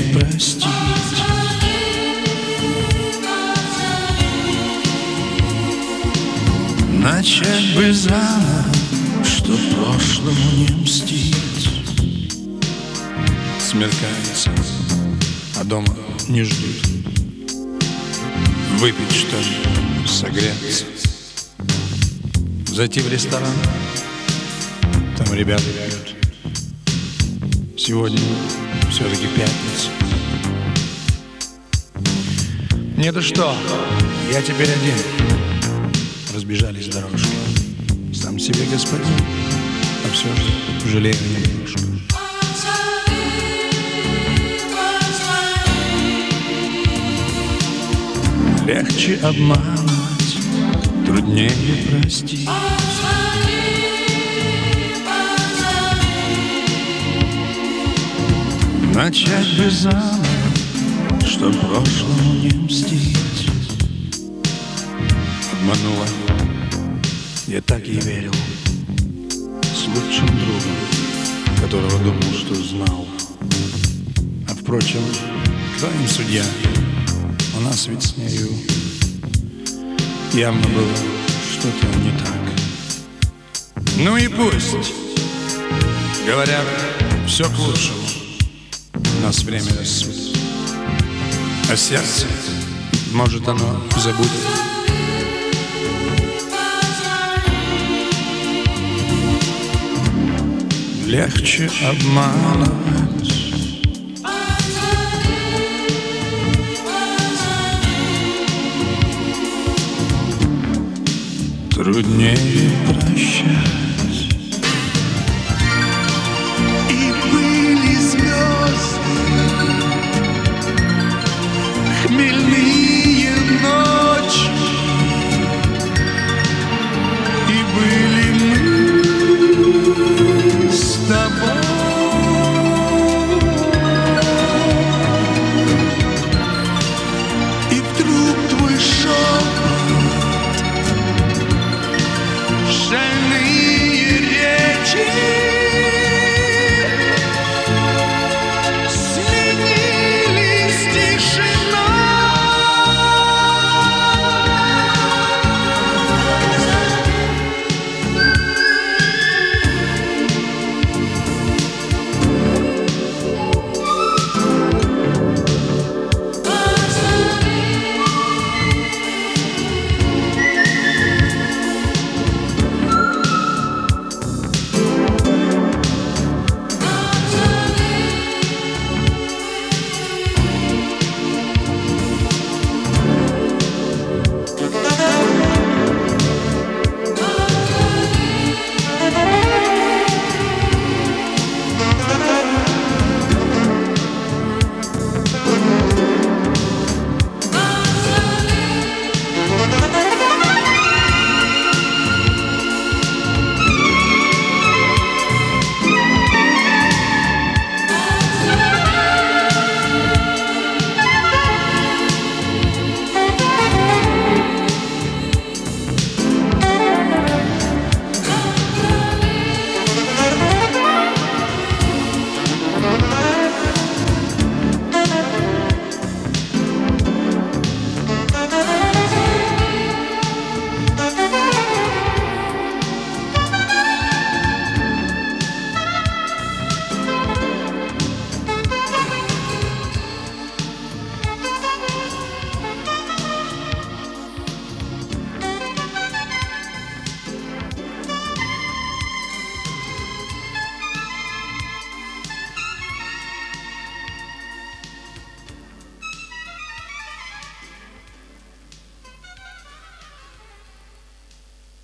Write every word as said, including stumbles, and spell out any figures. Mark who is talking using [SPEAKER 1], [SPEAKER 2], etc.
[SPEAKER 1] простить. Начать бы заново, чтоб прошлому не мстить. Смеркается, а дома не ждут. Выпить что-нибудь, согреться, зайти в ресторан, там ребята пьют. Сегодня все-таки пятница. Не, да что, я теперь один. Разбежались дорожки. Сам себе господин, а все же жалею немножко. Легче обманывать, труднее простить. Начать бы заново, чтоб прошлому не мстить. Обманула, я так ей верил, с лучшим другом, которого думал, что знал. А впрочем, кто им судья? У нас ведь с нею явно было что-то не так. Ну и пусть. Говорят, все к лучшему. Нас время рассудит. А сердце, может, оно забудет. Легче обманывать,